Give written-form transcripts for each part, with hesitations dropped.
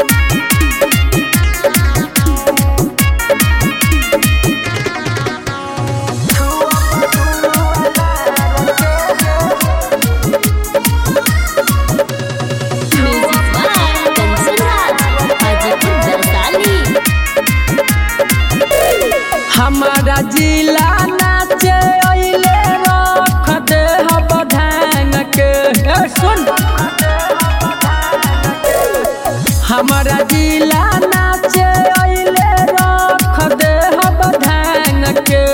हमारा जिला नाचे अइले रख दे हब धांग के सुन। हमारा जिला नाचे अइले रख दे हब धांग के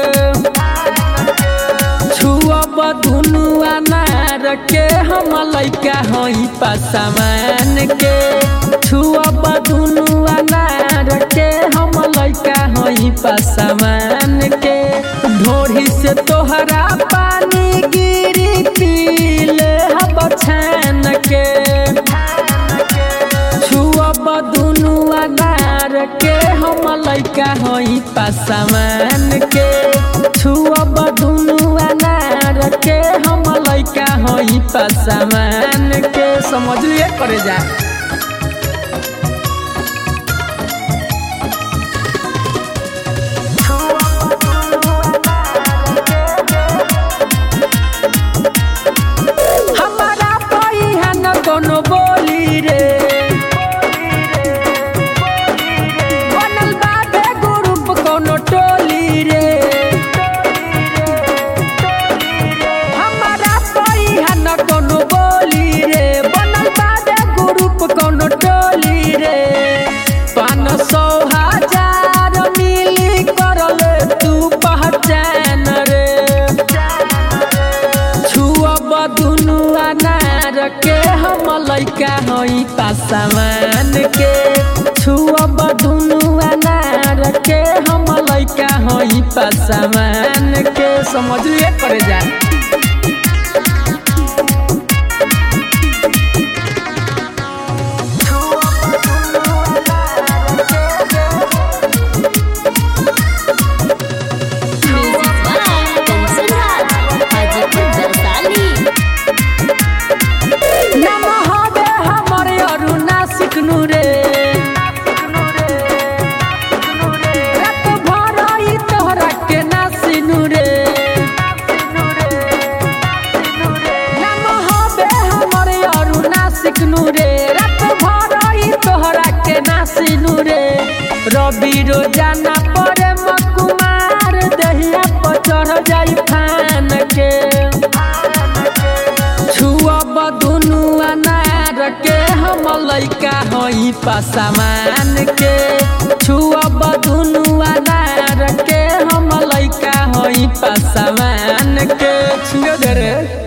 छुअब दुनु अनार के हम लइका हई पासमान के छुअब दुनु अनार के हम लइका हई पासमान के ढोरी से तोहरा पानी गिरी पीले हब छान के छुअब दुनु अनार के हम लइका हई पासमान के छुअब दुनु अनार के हम लइका हई पासमान के समझ लिए करे जा। कोनो बोली रे बनल बाबे ग्रुप कोनो टोली रे हमारा पहिन कोनो बोली रे बनल बाबे ग्रुप कोनो टोली रे 500,000 मिली करले तू पहचान रे छुअब दुनु अनार के हम लइका हई पासमान के छुअब दुनु अनार के हम लइका हई पासमान के समझ लिए करे जा। रवि रोजाना पर मकुमार दहिया पर चढ़ जाई फान के छुअब दुनु अनार के हम लइका हई पासमान के छुअब दुनु अनार के हम लइका हई पासमान के छुए दे रे।